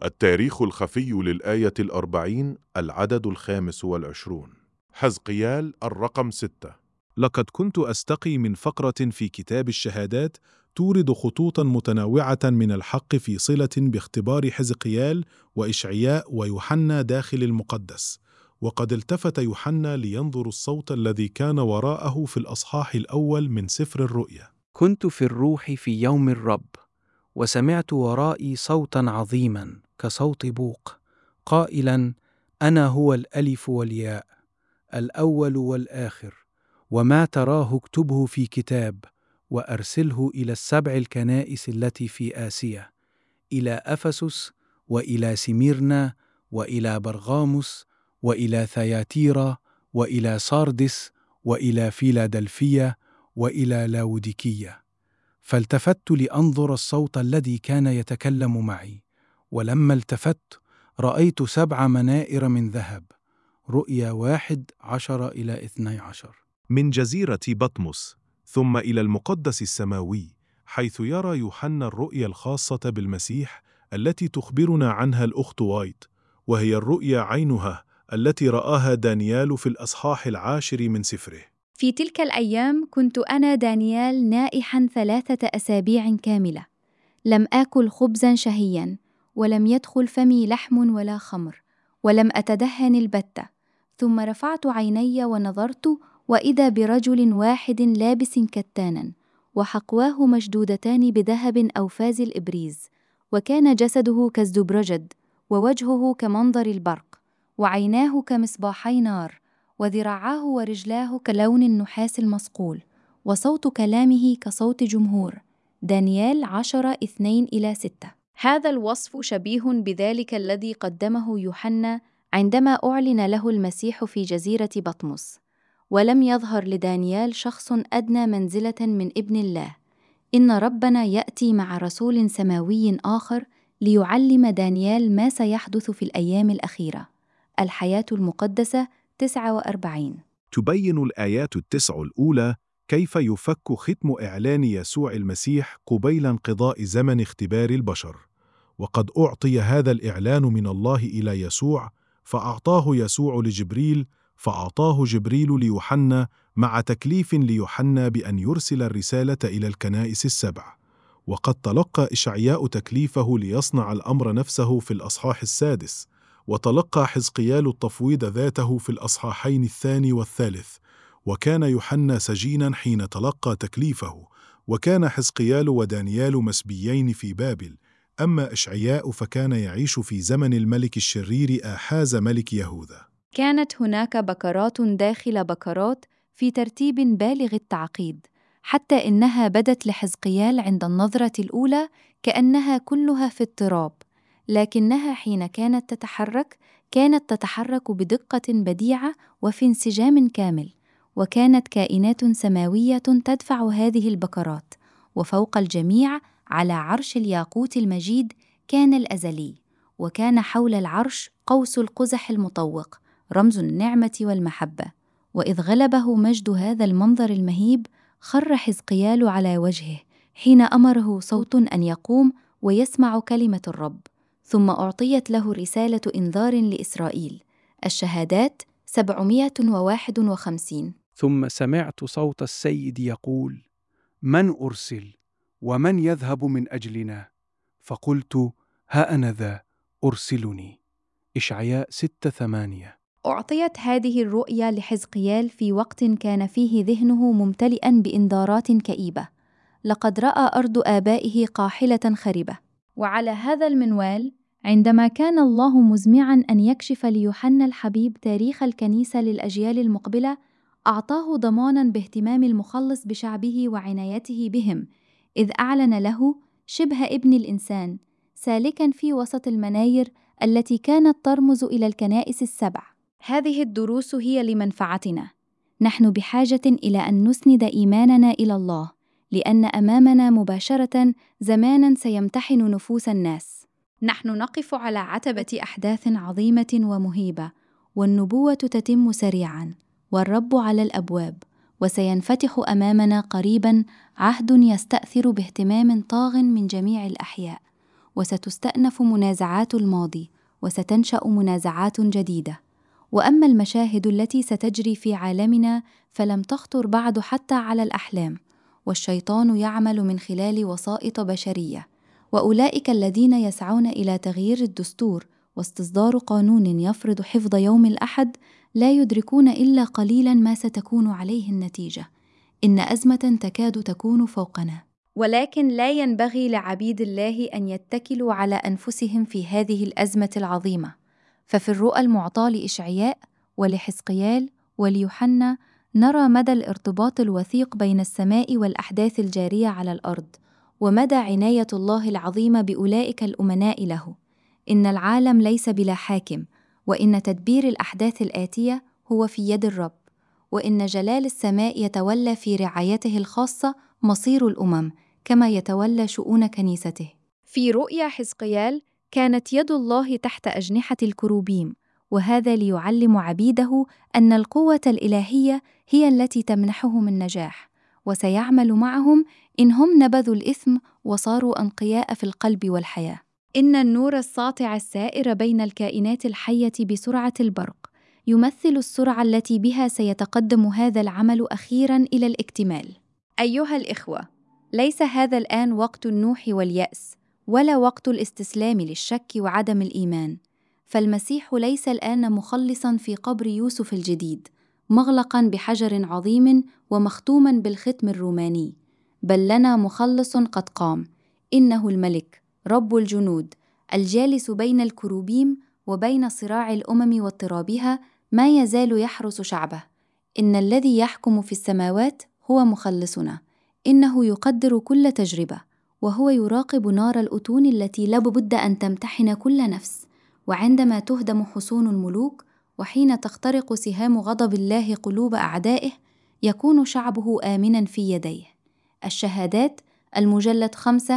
التاريخ الخفي للآية 40 العدد 25. حزقيال الرقم 6. لقد كنت أستقي من فقرة في كتاب الشهادات تورد خطوطا متنوعة من الحق في صلة باختبار حزقيال وإشعياء ويوحنا داخل المقدس. وقد التفت يوحنا لينظر الصوت الذي كان وراءه في الأصحاح الأول من سفر الرؤيا. كنت في الروح في يوم الرب، وسمعت ورائي صوتا عظيما كصوت بوق، قائلا: أنا هو الألف والياء، الأول والآخر، وما تراه اكتبه في كتاب، وأرسله إلى السبع الكنائس التي في آسيا، إلى أفسس، وإلى سميرنا، وإلى برغاموس، وإلى ثياتيرا، وإلى ساردس، وإلى فيلادلفيا، وإلى لاوديكية. فالتفت لأنظر الصوت الذي كان يتكلم معي، ولما التفت رأيت 7 منائر من ذهب. رؤيا 1:10-12. من جزيرة بطمس ثم إلى المقدس السماوي، حيث يرى يوحنا الرؤيا الخاصة بالمسيح التي تخبرنا عنها الأخت وايت، وهي الرؤيا عينها التي رآها دانيال في الأصحاح 10 من سفره. في تلك الأيام كنت أنا دانيال نائحاً 3 أسابيع كاملة، لم آكل خبزاً شهياً، ولم يدخل فمي لحم ولا خمر، ولم أتدهن البتة. ثم رفعت عيني ونظرت، وإذا برجل واحد لابس كتاناً، وحقواه مشدودتان بذهب أو فاز الإبريز، وكان جسده كالزبرجد، ووجهه كمنظر البرق، وعيناه كمصباحي نار، وذراعاه ورجلاه كلون النحاس المصقول، وصوت كلامه كصوت جمهور. دانيال 10:2-6. هذا الوصف شبيه بذلك الذي قدمه يوحنا عندما أعلن له المسيح في جزيرة بطمس. ولم يظهر لدانيال شخص أدنى منزلة من ابن الله. إن ربنا يأتي مع رسول سماوي آخر ليعلم دانيال ما سيحدث في الأيام الأخيرة. الحياة المقدسة 49. تبين الآيات 9 الأولى كيف يفك ختم إعلان يسوع المسيح قبيل انقضاء زمن اختبار البشر. وقد أعطي هذا الإعلان من الله إلى يسوع، فأعطاه يسوع لجبريل، فأعطاه جبريل ليوحنا، مع تكليف ليوحنا بأن يرسل الرسالة إلى الكنائس السبع. وقد تلقى إشعياء تكليفه ليصنع الأمر نفسه في الأصحاح 6، وتلقى حزقيال التفويض ذاته في الأصحاحين 2 و3. وكان يوحنا سجينا حين تلقى تكليفه، وكان حزقيال ودانيال مسبيين في بابل. أما إشعياء فكان يعيش في زمن الملك الشرير آحاز ملك يهوذا. كانت هناك بكرات داخل بكرات في ترتيب بالغ التعقيد، حتى إنها بدت لحزقيال عند النظرة الأولى كأنها كلها في اضطراب، لكنها حين كانت تتحرك بدقة بديعة وفي انسجام كامل. وكانت كائنات سماوية تدفع هذه البكرات، وفوق الجميع على عرش الياقوت المجيد كان الأزلي، وكان حول العرش قوس القزح المطوق، رمز النعمة والمحبة. وإذ غلبه مجد هذا المنظر المهيب، خر حزقيال على وجهه حين أمره صوت أن يقوم ويسمع كلمة الرب. ثم أعطيت له رسالة إنذار لإسرائيل. الشهادات 751. ثم سمعت صوت السيد يقول: من أرسل؟ ومن يذهب من أجلنا؟ فقلت: ها أنا ذا، أرسلني. إشعياء 6:8. أعطيت هذه الرؤيا لحزقيال في وقت كان فيه ذهنه ممتلئا بإنذارات كئيبة. لقد رأى أرض آبائه قاحلة خربة. وعلى هذا المنوال، عندما كان الله مزمعا أن يكشف ليوحنا الحبيب تاريخ الكنيسة للأجيال المقبلة، أعطاه ضمانا باهتمام المخلص بشعبه وعنايته بهم، إذ أعلن له شبه ابن الإنسان سالكا في وسط المناير التي كانت ترمز إلى الكنائس السبع. هذه الدروس هي لمنفعتنا. نحن بحاجة إلى أن نسند إيماننا إلى الله، لأن أمامنا مباشرة زماناً سيمتحن نفوس الناس. نحن نقف على عتبة أحداث عظيمة ومهيبة، والنبوة تتم سريعاً، والرب على الأبواب، وسينفتح أمامنا قريباً عهد يستأثر باهتمام طاغ من جميع الأحياء. وستستأنف منازعات الماضي، وستنشأ منازعات جديدة. وأما المشاهد التي ستجري في عالمنا فلم تخطر بعد حتى على الأحلام، والشيطان يعمل من خلال وسائط بشرية. وأولئك الذين يسعون إلى تغيير الدستور واستصدار قانون يفرض حفظ يوم الأحد لا يدركون إلا قليلاً ما ستكون عليه النتيجة. إن أزمة تكاد تكون فوقنا، ولكن لا ينبغي لعبيد الله أن يتكلوا على أنفسهم في هذه الأزمة العظيمة. ففي الرؤى المعطاة لإشعياء ولحزقيال وليوحنا نرى مدى الارتباط الوثيق بين السماء والأحداث الجارية على الأرض، ومدى عناية الله العظيمة بأولئك الأمناء له. إن العالم ليس بلا حاكم، وإن تدبير الأحداث الآتية هو في يد الرب، وإن جلال السماء يتولى في رعايته الخاصة مصير الأمم كما يتولى شؤون كنيسته. في رؤيا حزقيال كانت يد الله تحت أجنحة الكروبيم، وهذا ليعلم عبيده أن القوة الإلهية هي التي تمنحهم النجاح، وسيعمل معهم إن هم نبذوا الإثم وصاروا أنقياء في القلب والحياة. إن النور الساطع السائر بين الكائنات الحية بسرعة البرق يمثل السرعة التي بها سيتقدم هذا العمل أخيراً إلى الاكتمال. أيها الإخوة، ليس هذا الآن وقت النوح واليأس، ولا وقت الاستسلام للشك وعدم الإيمان. فالمسيح ليس الآن مخلصاً في قبر يوسف الجديد، مغلقاً بحجر عظيم ومختوماً بالختم الروماني، بل لنا مخلص قد قام. إنه الملك رب الجنود الجالس بين الكروبيم وبين صراع الأمم واضطرابها، ما يزال يحرس شعبه. إن الذي يحكم في السماوات هو مخلصنا. إنه يقدر كل تجربة، وهو يراقب نار الأتون التي لابد أن تمتحن كل نفس. وعندما تهدم حصون الملوك، وحين تخترق سهام غضب الله قلوب أعدائه، يكون شعبه آمناً في يديه. الشهادات المجلد 5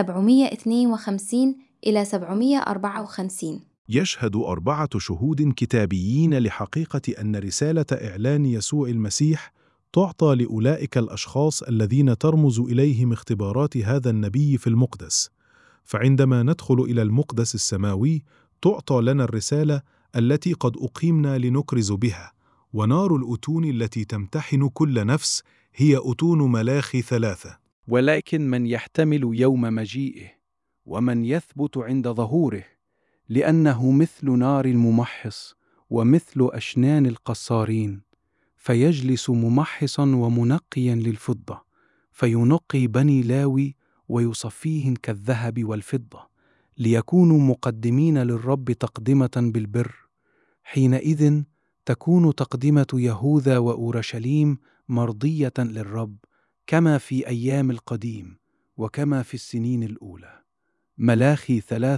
752 إلى 754. يشهد 4 شهود كتابيين لحقيقة أن رسالة إعلان يسوع المسيح تعطى لأولئك الأشخاص الذين ترمز إليهم اختبارات هذا النبي في المقدس. فعندما ندخل إلى المقدس السماوي تعطى لنا الرسالة التي قد أقيمنا لنكرز بها. ونار الأتون التي تمتحن كل نفس هي أتون ملاخي 3. ولكن من يحتمل يوم مجيئه، ومن يثبت عند ظهوره، لأنه مثل نار الممحص ومثل أشنان القصارين، فيجلس ممحصاً ومنقياً للفضة، فينقي بني لاوي ويصفيهم كالذهب والفضة، ليكونوا مقدمين للرب تقدمة بالبر. حينئذ تكون تقدمة يهوذا وأورشليم مرضية للرب، كما في أيام القديم وكما في السنين الأولى. ملاخي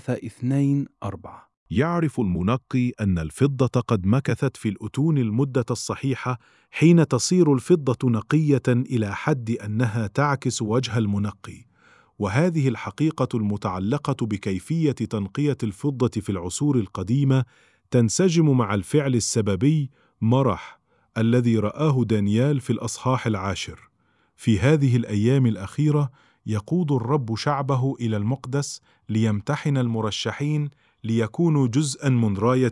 3:2-4. يعرف المنقي أن الفضة قد مكثت في الأتون المدة الصحيحة حين تصير الفضة نقية إلى حد أنها تعكس وجه المنقي. وهذه الحقيقة المتعلقة بكيفية تنقية الفضة في العصور القديمة تنسجم مع الفعل السببي مرح الذي رآه دانيال في الأصحاح 10. في هذه الأيام الأخيرة يقود الرب شعبه إلى المقدس ليمتحن المرشحين ليكونوا جزءاً من راية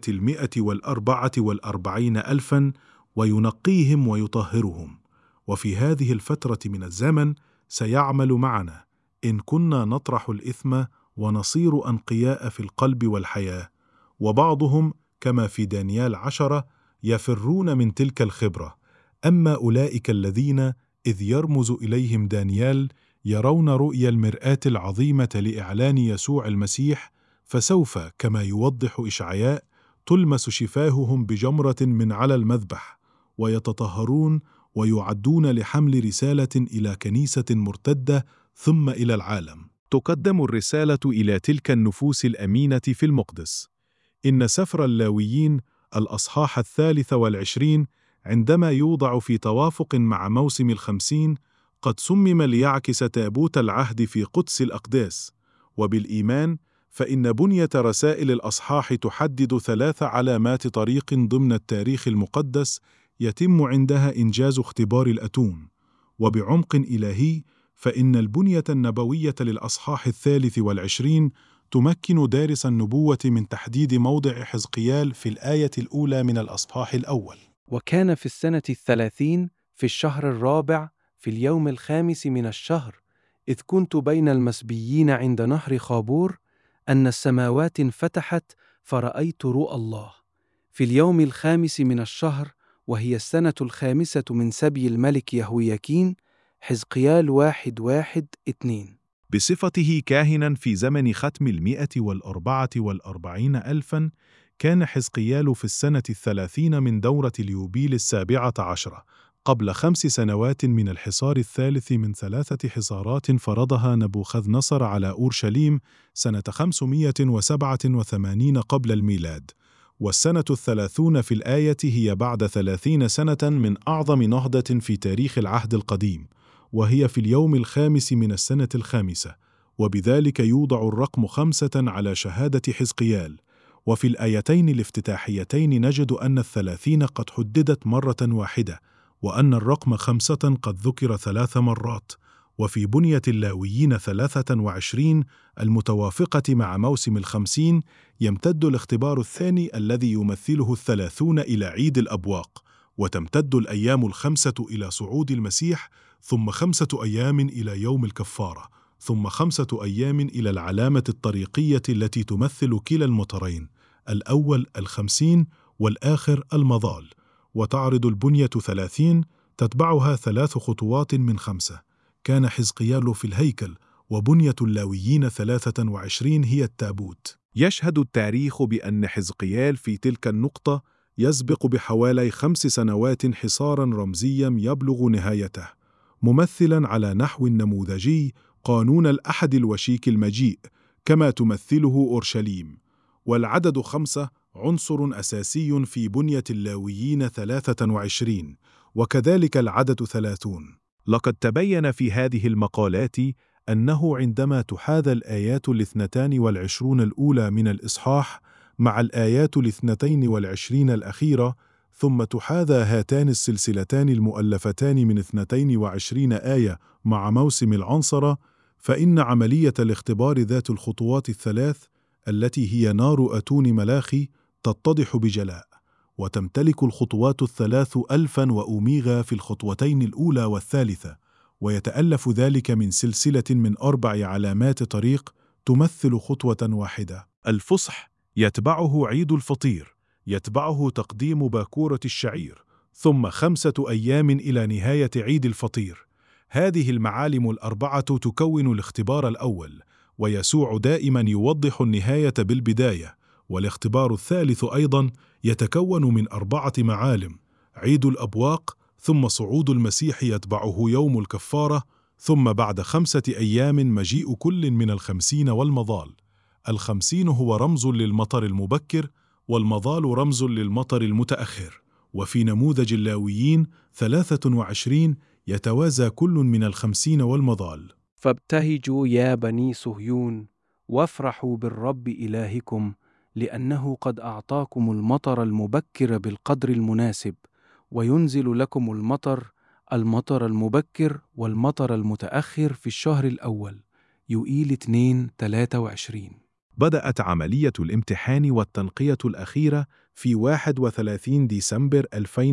144,000 وينقيهم ويطهرهم. وفي هذه الفترة من الزمن سيعمل معنا إن كنا نطرح الإثم ونصير أنقياء في القلب والحياة. وبعضهم كما في دانيال 10 يفرون من تلك الخبرة. أما أولئك الذين إذ يرمز إليهم دانيال يرون رؤيا المرآة العظيمة لإعلان يسوع المسيح، فسوف كما يوضح إشعياء تلمس شفاههم بجمرة من على المذبح، ويتطهرون ويعدون لحمل رسالة إلى كنيسة مرتدة ثم إلى العالم. تقدم الرسالة إلى تلك النفوس الأمينة في المقدس. إن سفر اللاويين الأصحاح 23 عندما يوضع في توافق مع موسم 50 قد صمم ليعكس تابوت العهد في قدس الأقداس. وبالإيمان فإن بنية رسائل الأصحاح تحدد 3 علامات طريق ضمن التاريخ المقدس يتم عندها إنجاز اختبار الأتون. وبعمق إلهي فإن البنية النبوية للأصحاح 23 تمكن دارس النبوة من تحديد موضع حزقيال في الآية الأولى من الأصحاح الأول. وكان في السنة 30 في الشهر الرابع في اليوم 5 من الشهر، إذ كنت بين المسبيين عند نهر خابور، أن السماوات انفتحت فرأيت رؤى الله. في اليوم 5 من الشهر، وهي السنة 5 من سبي الملك يهوياكين، حزقيال 1:1-2. بصفته كاهناً في زمن ختم 144 ألفاً، كان حزقيال في السنة 30 من دورة اليوبيل 17 قبل 5 سنوات من الحصار الثالث من 3 حصارات فرضها نبوخذ نصر على أورشليم سنة 587 قبل الميلاد. والسنة 30 في الآية هي بعد 30 سنة من أعظم نهضة في تاريخ العهد القديم، وهي في اليوم 5 من السنة 5، وبذلك يوضع الرقم 5 على شهادة حزقيال. وفي الآيتين الافتتاحيتين نجد أن 30 قد حددت مرة واحدة، وأن الرقم 5 قد ذكر 3 مرات. وفي بنية اللاويين 23 المتوافقة مع موسم 50 يمتد الاختبار الثاني الذي يمثله 30 إلى عيد الأبواق، وتمتد الأيام 5 إلى صعود المسيح، ثم 5 أيام إلى يوم الكفارة، ثم 5 أيام إلى العلامة الطريقية التي تمثل كلا المطرين، الأول 50 والآخر المظال. وتعرض البنية 30 تتبعها 3 خطوات من 5. كان حزقيال في الهيكل، وبنية اللاويين 23 هي التابوت. يشهد التاريخ بأن حزقيال في تلك النقطة يسبق بحوالي 5 سنوات حصاراً رمزياً يبلغ نهايته، ممثلاً على نحو نموذجي قانون الأحد الوشيك المجيء كما تمثله أورشليم. والعدد 5 عنصر أساسي في بنية اللاويين 23، وكذلك العدد 30. لقد تبين في هذه المقالات أنه عندما تحاذى الآيات 22 الأولى من الإصحاح مع الآيات 22 الأخيرة، ثم تحاذى هاتان السلسلتان المؤلفتان من 22 آية مع موسم العنصرة، فإن عملية الاختبار ذات الخطوات الثلاث التي هي نار أتون ملاخي تتضح بجلاء. وتمتلك الخطوات الثلاث ألفا وأوميغا في الخطوتين الأولى والثالثة، ويتألف ذلك من سلسلة من 4 علامات طريق تمثل خطوة واحدة. الفصح يتبعه عيد الفطير، يتبعه تقديم باكورة الشعير، ثم 5 أيام إلى نهاية عيد الفطير. هذه المعالم ال4 تكون الاختبار الأول، ويسوع دائما يوضح النهاية بالبداية. والاختبار الثالث أيضا يتكون من 4 معالم: عيد الأبواق، ثم صعود المسيح يتبعه يوم الكفارة، ثم بعد 5 أيام مجيء كل من 50 والمظال. 50 هو رمز للمطر المبكر، والمظال رمز للمطر المتأخر. وفي نموذج اللاويين 23 يتوازى كل من 50 والمظال. فابتهجوا يا بني صهيون، وافرحوا بالرب إلهكم، لأنه قد أعطاكم المطر المبكر بالقدر المناسب، وينزل لكم المطر المبكر والمطر المتأخر في الشهر الأول. يوئيل 2:23. بدأت عملية الامتحان والتنقية الأخيرة في 31 ديسمبر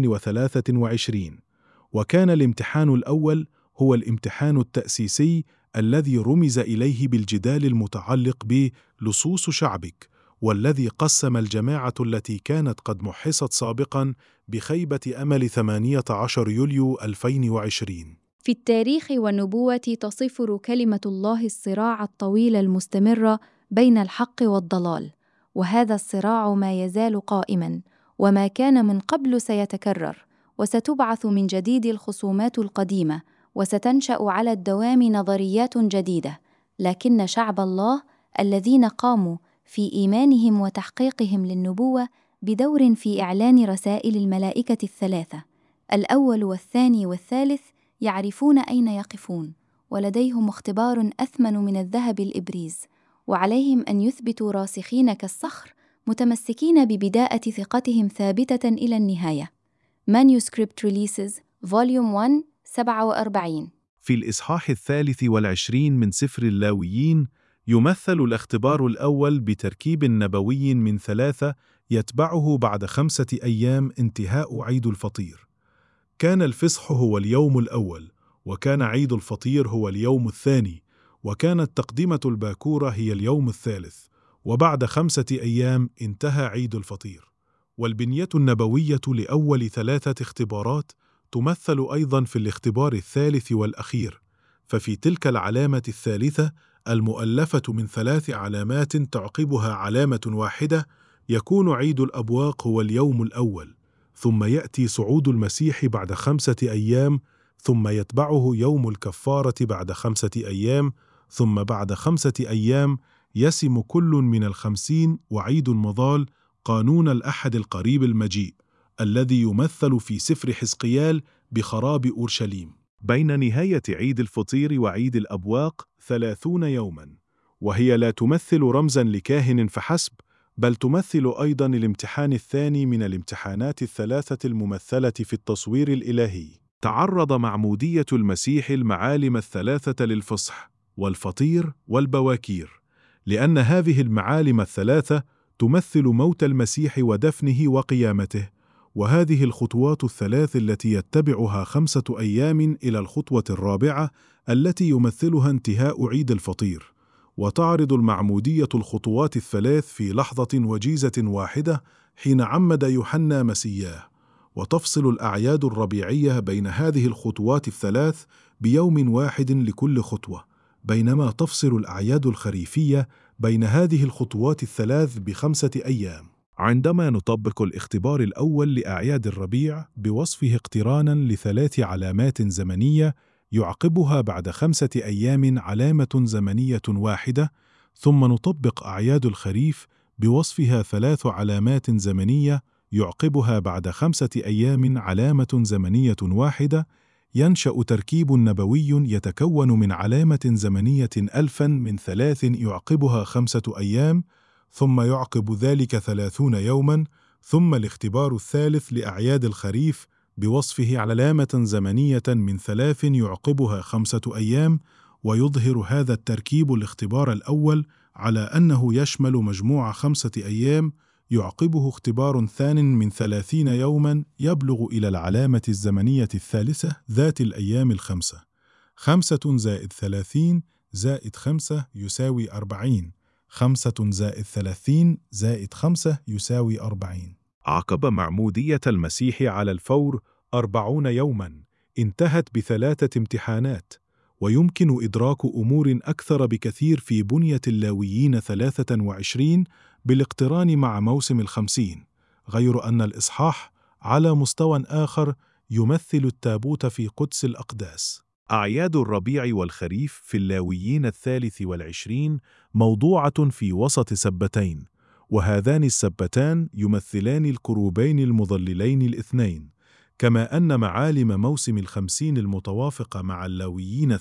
2023، وكان الامتحان الأول هو الامتحان التأسيسي الذي رمز إليه بالجدال المتعلق بلصوص شعبك، والذي قسم الجماعة التي كانت قد محصت سابقاً بخيبة أمل 18 يوليو 2020. في التاريخ والنبوة تصفر كلمة الله الصراع الطويل المستمر بين الحق والضلال، وهذا الصراع ما يزال قائماً، وما كان من قبل سيتكرر، وستبعث من جديد الخصومات القديمة، وستنشأ على الدوام نظريات جديدة. لكن شعب الله الذين قاموا في إيمانهم وتحقيقهم للنبوة بدور في إعلان رسائل الملائكة ال3، الأول والثاني والثالث، يعرفون أين يقفون، ولديهم اختبار أثمن من الذهب الإبريز، وعليهم أن يثبتوا راسخين كالصخر، متمسكين ببداءة ثقتهم ثابتة إلى النهاية. Manuscript Releases Volume 1 47. في الإصحاح 23 من سفر اللاويين يمثل الاختبار الأول بتركيب نبوي من 3 يتبعه بعد 5 أيام انتهاء عيد الفطير. كان الفصح هو اليوم الأول، وكان عيد الفطير هو اليوم الثاني، وكانت تقدمة الباكورة هي اليوم الثالث، وبعد 5 أيام انتهى عيد الفطير. والبنية النبوية لأول 3 اختبارات تمثل أيضا في الاختبار الثالث والأخير، ففي تلك العلامة الثالثة المؤلفة من 3 علامات تعقبها علامة واحدة يكون عيد الأبواق هو اليوم الأول، ثم يأتي صعود المسيح بعد 5 أيام، ثم يتبعه يوم الكفارة بعد 5 أيام، ثم بعد 5 أيام يسم كل من 50 وعيد المظال قانون الأحد القريب المجيء الذي يمثل في سفر حزقيال بخراب أورشليم. بين نهاية عيد الفطير وعيد الأبواق 30 يوما، وهي لا تمثل رمزا لكاهن فحسب، بل تمثل أيضا الامتحان الثاني من الامتحانات ال3 الممثلة في التصوير الإلهي. تعرض معمودية المسيح المعالم ال3 للفصح والفطير والبواكير، لأن هذه المعالم ال3 تمثل موت المسيح ودفنه وقيامته، وهذه الخطوات ال3 التي يتبعها 5 أيام إلى الخطوة الرابعة التي يمثلها انتهاء عيد الفطير. وتعرض المعمودية الخطوات ال3 في لحظة وجيزة واحدة حين عمد يوحنا مسياه، وتفصل الأعياد الربيعية بين هذه الخطوات ال3 بيوم واحد لكل خطوة، بينما تفصل الأعياد الخريفية بين هذه الخطوات ال3 ب5 أيام. عندما نطبق الاختبار الأول لأعياد الربيع بوصفه اقترانا ل3 علامات زمنية يعقبها بعد 5 أيام علامة زمنية واحدة، ثم نطبق أعياد الخريف بوصفها 3 علامات زمنية يعقبها بعد 5 أيام علامة زمنية واحدة، ينشأ تركيب نبوي يتكون من علامة زمنية 1000 من 3 يعقبها 5 أيام، ثم يعقب ذلك 30 يوما، ثم الاختبار الثالث لأعياد الخريف بوصفه علامة زمنية من 3 يعقبها 5 أيام، ويظهر هذا التركيب الاختبار الأول على أنه يشمل مجموع 5 أيام يعقبه اختبار ثان من 30 يوما يبلغ إلى العلامة الزمنية الثالثة ذات الأيام ال5. 5 زائد 30 زائد 5 يساوي 40، 5 زائد 30 زائد 5 يساوي 40. عقب معمودية المسيح على الفور 40 يوما انتهت ب3 امتحانات، ويمكن إدراك أمور أكثر بكثير في بنية اللاويين 23 بالاقتران مع موسم ال50، غير أن الإصحاح على مستوى آخر يمثل التابوت في قدس الأقداس. أعياد الربيع والخريف في اللاويين 23 موضوعة في وسط سبتين، وهذان السبتان يمثلان الكروبين المظللين الاثنين، كما أن معالم موسم ال50 المتوافقة مع اللاويين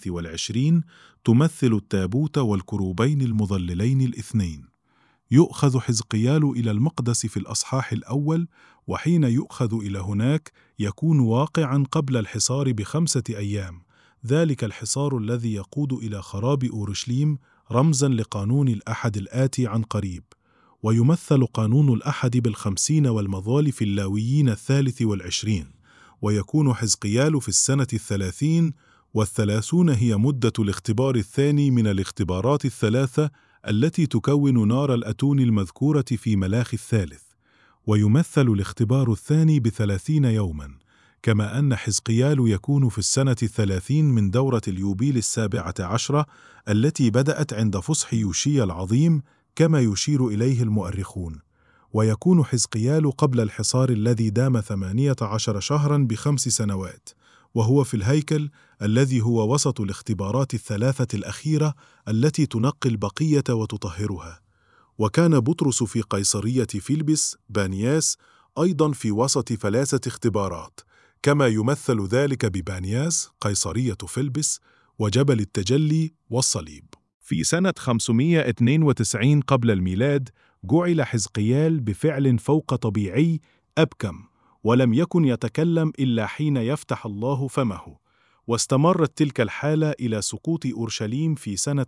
23 تمثل التابوت والكروبين المظللين الاثنين. يؤخذ حزقيال إلى المقدس في الأصحاح الأول، وحين يؤخذ إلى هناك يكون واقعا قبل الحصار ب5 أيام، ذلك الحصار الذي يقود إلى خراب أورشليم رمزا لقانون الأحد الآتي عن قريب. ويمثل قانون الأحد بال50 والمظال في اللاويين 23، ويكون حزقيال في السنة 30، وال30 هي مدة الاختبار الثاني من الاختبارات ال3 التي تكون نار الأتون المذكورة في ملاخي 3. ويمثل الاختبار الثاني ب30 يوما، كما أن حزقيال يكون في السنة 30 من دورة اليوبيل 17 التي بدأت عند فصح يوشيا العظيم كما يشير إليه المؤرخون. ويكون حزقيال قبل الحصار الذي دام 18 شهرا ب5 سنوات، وهو في الهيكل الذي هو وسط الاختبارات ال3 الأخيرة التي تنقي البقية وتطهرها. وكان بطرس في قيصرية فيلبس بانياس أيضا في وسط 3 اختبارات، كما يمثل ذلك ببانياس قيصرية فيلبس وجبل التجلي والصليب. في سنة 592 قبل الميلاد جعل حزقيال بفعل فوق طبيعي أبكم، ولم يكن يتكلم إلا حين يفتح الله فمه، واستمرت تلك الحالة إلى سقوط أورشليم في سنة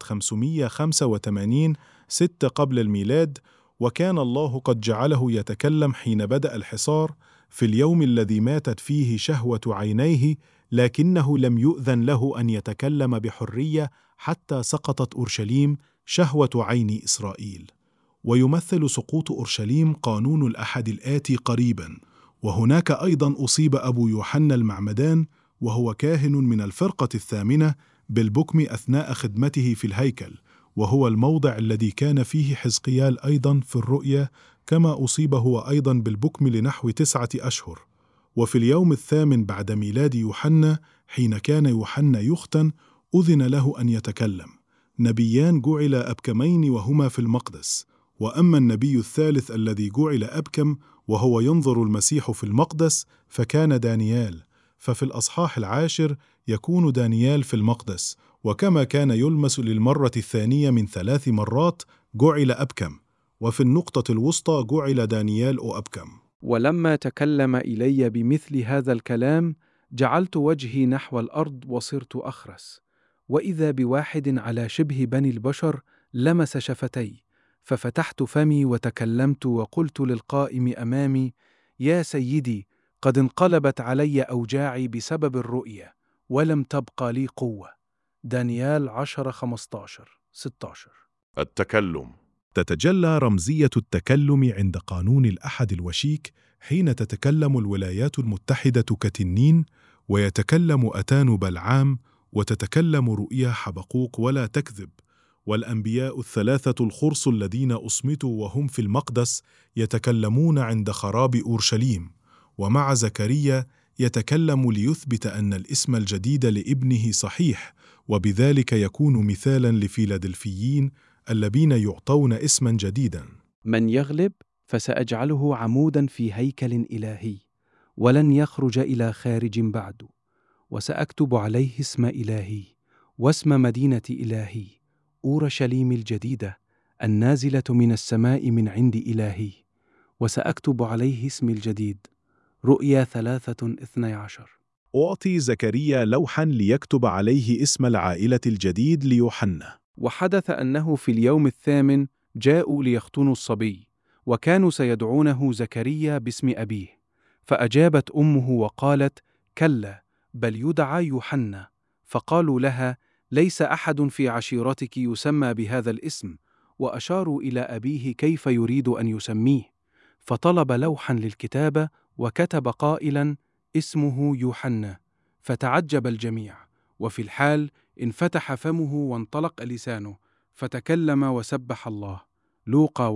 585 6 قبل الميلاد، وكان الله قد جعله يتكلم حين بدأ الحصار في اليوم الذي ماتت فيه شهوة عينيه، لكنه لم يؤذن له أن يتكلم بحرية حتى سقطت أورشليم شهوة عين إسرائيل. ويمثل سقوط أورشليم قانون الأحد الآتي قريباً. وهناك أيضاً أصيب أبو يوحنا المعمدان وهو كاهن من الفرقة الثامنة بالبكم أثناء خدمته في الهيكل، وهو الموضع الذي كان فيه حزقيال أيضاً في الرؤيا، كما أصيب هو أيضاً بالبكم لنحو 9 أشهر. وفي اليوم الثامن بعد ميلاد يوحنا حين كان يوحنا يختن أذن له أن يتكلم. نبيان جعل أبكمين وهما في المقدس، وأما النبي الثالث الذي جعل أبكم وهو ينظر المسيح في المقدس فكان دانيال، ففي الأصحاح 10 يكون دانيال في المقدس، وكما كان يلمس للمرة الثانية من 3 مرات جعل أبكم، وفي النقطة الوسطى جعل دانيال أبكم. ولما تكلم إلي بمثل هذا الكلام جعلت وجهي نحو الأرض وصرت أخرس، وإذا بواحد على شبه بني البشر لمس شفتي، ففتحت فمي وتكلمت وقلت للقائم أمامي: يا سيدي، قد انقلبت علي أوجاعي بسبب الرؤية، ولم تبقى لي قوة. دانيال 10:15-16. التكلم. تتجلى رمزية التكلم عند قانون الأحد الوشيك حين تتكلم الولايات المتحدة كتنين، ويتكلم أتان بلعام، وتتكلم رؤيا حبقوق ولا تكذب. والأنبياء الثلاثة الخرص الذين أصمتوا وهم في المقدس يتكلمون عند خراب أورشليم، ومع زكريا يتكلم ليثبت أن الاسم الجديد لابنه صحيح، وبذلك يكون مثالاً لفيلادلفيين الذين يعطون اسماً جديداً. من يغلب فسأجعله عموداً في هيكل إلهي، ولن يخرج إلى خارج بعد، وسأكتب عليه اسم إلهي واسم مدينة إلهي، أورشليم الجديدة النازلة من السماء من عند إلهي، وسأكتب عليه اسم الجديد. رؤيا 3:12. أعطي زكريا لوحاً ليكتب عليه اسم العائلة الجديد ليوحنا. وحدث أنه في اليوم الثامن جاءوا ليختنوا الصبي، وكانوا سيدعونه زكريا باسم أبيه، فأجابت أمه وقالت: كلا، بل يدعى يوحنا. فقالوا لها: ليس أحد في عشيرتك يسمى بهذا الاسم. وأشاروا إلى أبيه كيف يريد أن يسميه، فطلب لوحا للكتابة وكتب قائلا: اسمه يوحنا. فتعجب الجميع، وفي الحال انفتح فمه وانطلق لسانه، فتكلم وسبح الله. لوقا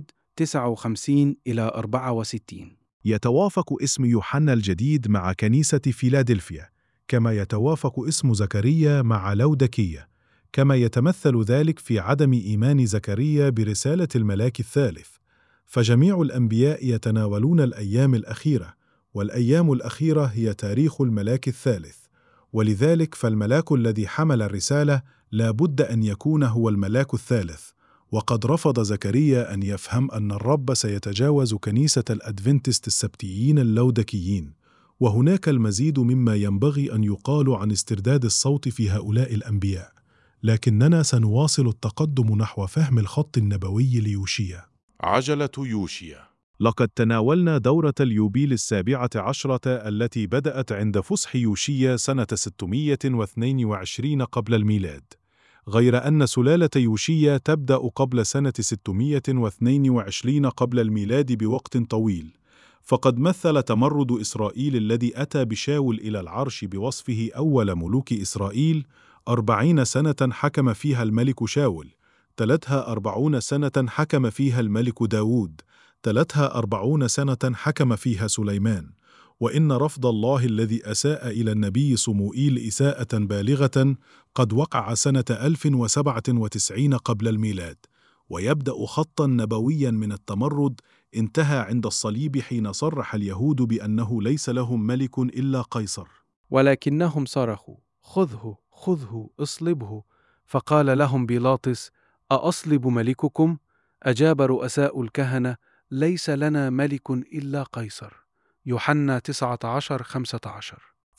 1:59-64. يتوافق اسم يوحنا الجديد مع كنيسة فيلادلفيا، كما يتوافق اسم زكريا مع لودكية، كما يتمثل ذلك في عدم إيمان زكريا برسالة الملاك الثالث. فجميع الأنبياء يتناولون الأيام الأخيرة، والأيام الأخيرة هي تاريخ الملاك الثالث، ولذلك فالملاك الذي حمل الرسالة لا بد أن يكون هو الملاك الثالث. وقد رفض زكريا أن يفهم أن الرب سيتجاوز كنيسة الأدفنتست السبتيين اللودكيين. وهناك المزيد مما ينبغي أن يقال عن استرداد الصوت في هؤلاء الأنبياء، لكننا سنواصل التقدم نحو فهم الخط النبوي ليوشيا. عجلة يوشيا. لقد تناولنا دورة اليوبيل 17 التي بدأت عند فسح يوشيا سنة 622 قبل الميلاد، غير أن سلالة يوشيا تبدأ قبل سنة 622 قبل الميلاد بوقت طويل. فقد مثل تمرد إسرائيل الذي أتى بشاول إلى العرش بوصفه أول ملوك إسرائيل 40 سنة حكم فيها الملك شاول، تلتها 40 سنة حكم فيها الملك داود، تلتها 40 سنة حكم فيها سليمان. وإن رفض الله الذي أساء إلى النبي صموئيل إساءة بالغة قد وقع سنة 1097 قبل الميلاد، ويبدأ خطا نبويا من التمرد انتهى عند الصليب حين صرح اليهود بأنه ليس لهم ملك إلا قيصر. ولكنهم صرخوا: خذه خذه اصلبه. فقال لهم بيلاطس: أأصلب ملككم؟ أجاب رؤساء الكهنة: ليس لنا ملك إلا قيصر. يوحنا 19:15.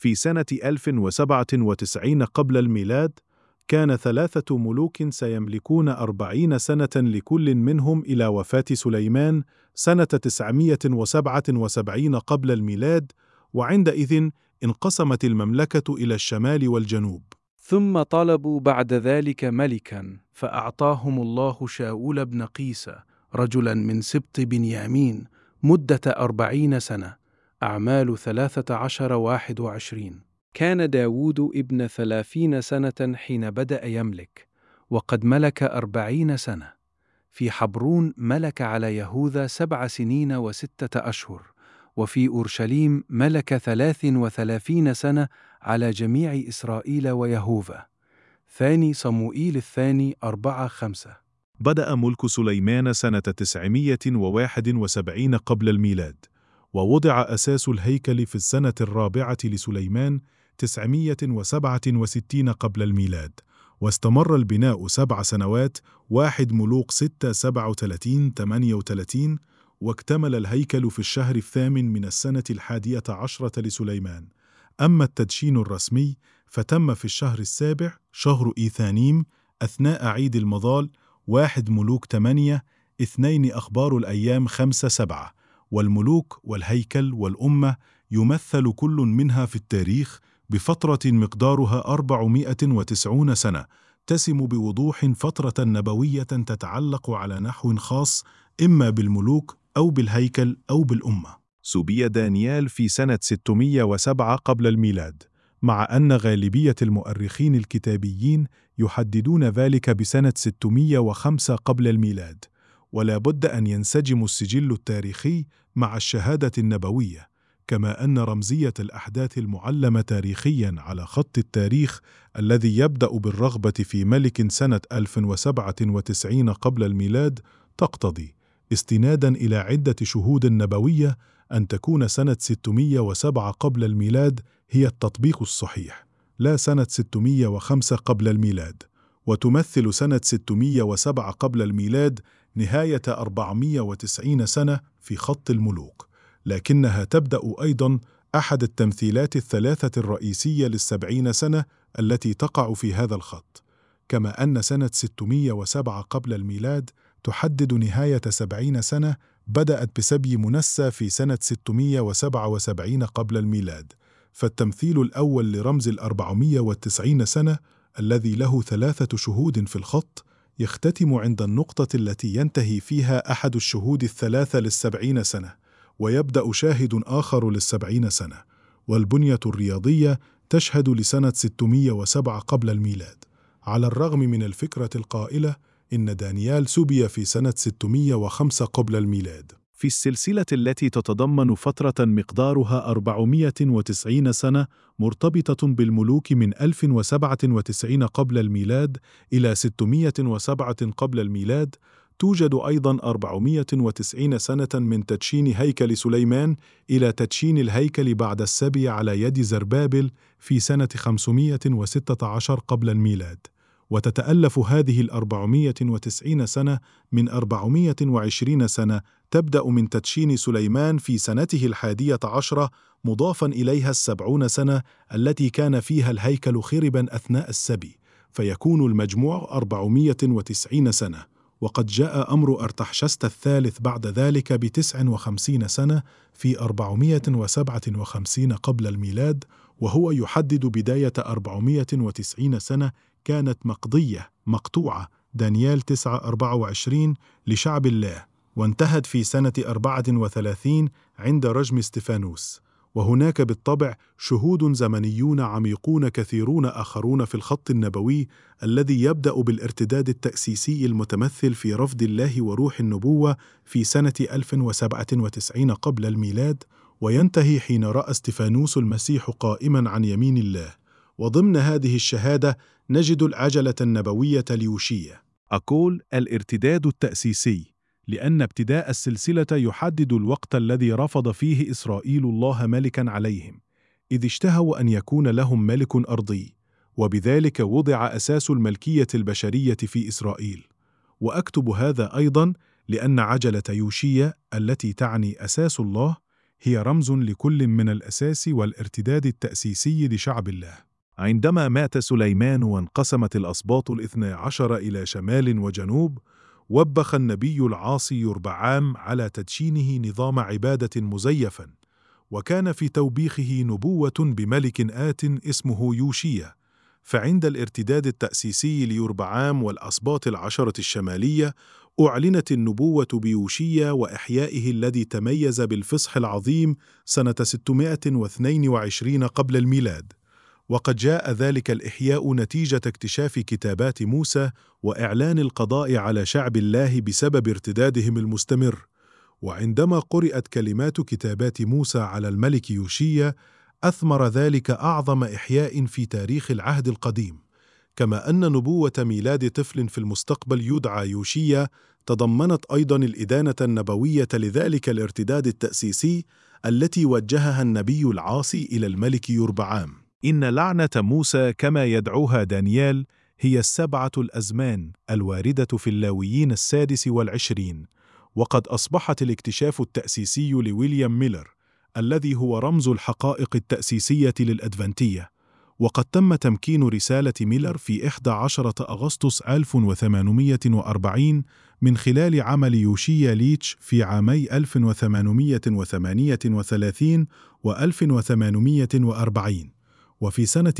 في سنة 1097 قبل الميلاد، كان 3 ملوك سيملكون 40 سنة لكل منهم إلى وفاة سليمان سنة 977 قبل الميلاد، وعندئذ انقسمت المملكة إلى الشمال والجنوب. ثم طلبوا بعد ذلك ملكا، فأعطاهم الله شاول بن قيس رجلا من سبط بنيامين مدة 40 سنة. أعمال 13:21. كان داود ابن 30 سنة حين بدأ يملك، وقد ملك 40 سنة. في حبرون ملك على يهوذا 7 سنين و6 أشهر، وفي أورشليم ملك 33 سنة على جميع إسرائيل ويهوذا. ثاني صموئيل الثاني 4:5. بدأ ملك سليمان سنة 971 قبل الميلاد، ووضع أساس الهيكل في السنة 4 لسليمان 967 قبل الميلاد، واستمر البناء 7 سنوات، 1 ملوك 6 37 38، واكتمل الهيكل في الشهر 8 من السنة 11 لسليمان. أما التدشين الرسمي فتم في الشهر 7 شهر إيثانيم أثناء عيد المظال، 1 ملوك 8، 2 أخبار الأيام 5 7. والملوك والهيكل والأمة يمثل كل منها في التاريخ بفترة مقدارها 490 سنة، تسم بوضوح فترة نبوية تتعلق على نحو خاص إما بالملوك أو بالهيكل أو بالأمة. سُبي دانيال في سنة 607 قبل الميلاد، مع أن غالبية المؤرخين الكتابيين يحددون ذلك بسنة 605 قبل الميلاد، ولا بد أن ينسجم السجل التاريخي مع الشهادة النبوية، كما أن رمزية الأحداث المعلمة تاريخياً على خط التاريخ الذي يبدأ بالرغبة في ملك سنة 1097 قبل الميلاد تقتضي، استناداً إلى عدة شهود نبوية، أن تكون سنة 607 قبل الميلاد هي التطبيق الصحيح، لا سنة 605 قبل الميلاد، وتمثل سنة 607 قبل الميلاد نهاية 490 سنة في خط الملوك، لكنها تبدأ أيضاً أحد التمثيلات الثلاثة الرئيسية ل70 سنة التي تقع في هذا الخط، كما أن سنة 607 قبل الميلاد تحدد نهاية 70 سنة بدأت بسبي منسى في سنة 677 قبل الميلاد. فالتمثيل الأول لرمز 490 سنة الذي له 3 شهود في الخط يختتم عند النقطة التي ينتهي فيها أحد الشهود الثلاثة ل70 سنة، ويبدأ شاهد آخر ل70 سنة، والبنية الرياضية تشهد لسنة 607 قبل الميلاد، على الرغم من الفكرة القائلة إن دانيال سُبي في سنة 605 قبل الميلاد. في السلسلة التي تتضمن فترة مقدارها 490 سنة مرتبطة بالملوك من 1097 قبل الميلاد إلى 607 قبل الميلاد، توجد أيضاً 490 سنة من تدشين هيكل سليمان إلى تدشين الهيكل بعد السبي على يد زربابل في سنة 516 قبل الميلاد. وتتألف هذه 490 سنة من 420 سنة تبدأ من تدشين سليمان في سنته 11، مضافاً إليها 70 سنة التي كان فيها الهيكل خرباً أثناء السبي، فيكون المجموع 490 سنة. وقد جاء أمر أرتحشست الثالث بعد ذلك ب59 سنة في 457 قبل الميلاد، وهو يحدد بداية 490 سنة كانت مقطوعة دانيال 9:24 لشعب الله، وانتهت في سنة 34 عند رجم استفانوس. وهناك بالطبع شهود زمنيون عميقون كثيرون آخرون في الخط النبوي الذي يبدأ بالارتداد التأسيسي المتمثل في رفض الله وروح النبوة في سنة 1097 قبل الميلاد، وينتهي حين رأى استفانوس المسيح قائما عن يمين الله. وضمن هذه الشهادة نجد العجلة النبوية ليوشيا. أقول الارتداد التأسيسي لأن ابتداء السلسلة يحدد الوقت الذي رفض فيه إسرائيل الله ملكا عليهم، إذ اشتهوا أن يكون لهم ملك أرضي، وبذلك وضع أساس الملكية البشرية في إسرائيل. وأكتب هذا أيضا لأن عجلة يوشيا التي تعني أساس الله هي رمز لكل من الأساس والارتداد التأسيسي لشعب الله. عندما مات سليمان وانقسمت الأسباط 12 إلى شمال وجنوب، وبخ النبي العاصي يربعام على تدشينه نظام عبادة مزيفا، وكان في توبيخه نبوة بملك آت اسمه يوشيا. فعند الارتداد التأسيسي ليربعام والأسباط 10 الشمالية، أعلنت النبوة بيوشيا وإحيائه الذي تميز بالفصح العظيم سنة 622 قبل الميلاد. وقد جاء ذلك الإحياء نتيجة اكتشاف كتابات موسى وإعلان القضاء على شعب الله بسبب ارتدادهم المستمر. وعندما قرأت كلمات كتابات موسى على الملك يوشيا، أثمر ذلك أعظم إحياء في تاريخ العهد القديم. كما أن نبوة ميلاد طفل في المستقبل يدعى يوشيا تضمنت أيضا الإدانة النبوية لذلك الارتداد التأسيسي التي وجهها النبي العاصي إلى الملك يربعام. إن لعنة موسى كما يدعوها دانيال هي 7 الأزمان الواردة في اللاويين 26، وقد أصبحت الاكتشاف التأسيسي لويليام ميلر الذي هو رمز الحقائق التأسيسية للأدفنتية. وقد تم تمكين رسالة ميلر في 11 أغسطس 1840 من خلال عمل يوشيا ليتش في عامي 1838 و1840. وفي سنة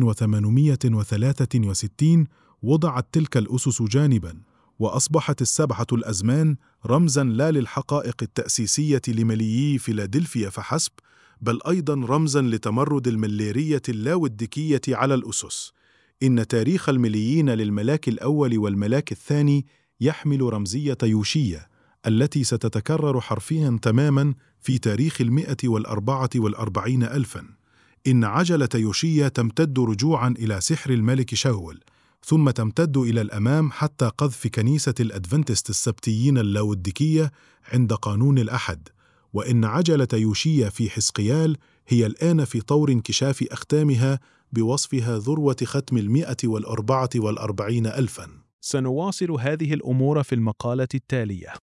1863 وضعت تلك الأسس جانباً، وأصبحت 7 الأزمان رمزاً لا للحقائق التأسيسية لمليي فيلادلفيا فحسب، بل أيضاً رمزاً لتمرد المليرية اللاوديكية على الأسس. إن تاريخ المليين للملاك الأول والملاك الثاني يحمل رمزية يوشيا التي ستتكرر حرفياً تماماً في تاريخ 144 ألفاً. إن عجلة يوشيا تمتد رجوعاً إلى سحر الملك شاول، ثم تمتد إلى الأمام حتى قذف كنيسة الأدفنتست السبتيين اللاوديكية عند قانون الأحد. وإن عجلة يوشيا في حزقيال هي الآن في طور انكشاف أختامها بوصفها ذروة ختم 144 ألفاً. سنواصل هذه الأمور في المقالة التالية.